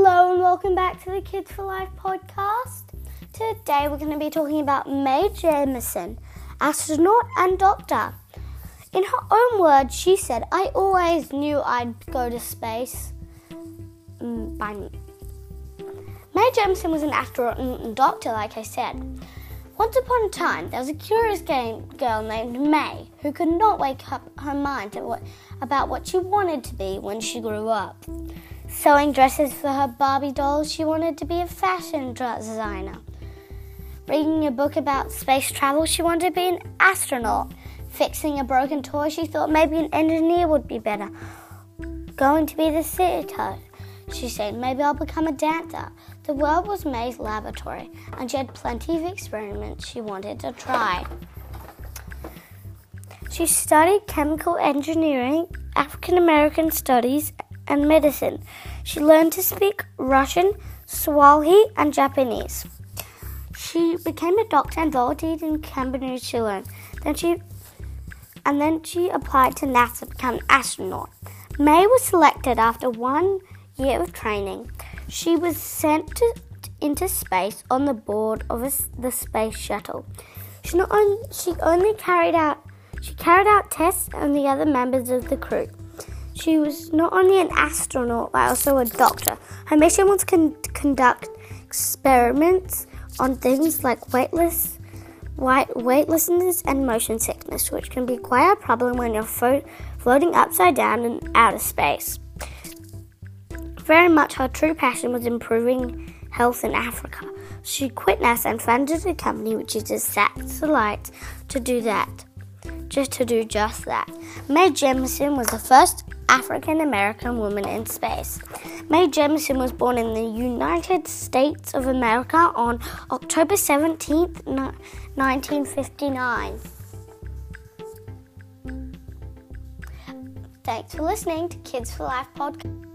Hello and welcome back to the Kids for Life podcast. Today we're going to be talking about Mae Jemison, astronaut and doctor. In her own words, she said, "I always knew I'd go to space." Mae Jemison was an astronaut and doctor, like I said. Once upon a time, there was a curious girl named Mae who could not wake up her mind about what she wanted to be when she grew up. Sewing dresses for her Barbie dolls, she wanted to be a fashion designer. Reading a book about space travel, she wanted to be an astronaut. Fixing a broken toy, she thought maybe an engineer would be better. Going to be the theatre, she said, maybe I'll become a dancer. The world was Mae's laboratory, and she had plenty of experiments she wanted to try. She studied chemical engineering, African American studies, and medicine. She learned to speak Russian, Swahili, and Japanese. She became a doctor and volunteered in Cambridge to learn. Then she applied to NASA to become an astronaut. Mae was selected after 1 year of training. She was sent into space on the board of the space shuttle. She carried out tests on the other members of the crew. She was not only an astronaut, but also a doctor. Her mission was to conduct experiments on things like weightlessness and motion sickness, which can be quite a problem when you're floating upside down in outer space. Very much her true passion was improving health in Africa. She quit NASA and founded a company which uses satellites to do just that. Mae Jemison was the first African American woman in space. Mae Jemison was born in the United States of America on October 17th, 1959. Thanks for listening to Kids for Life podcast.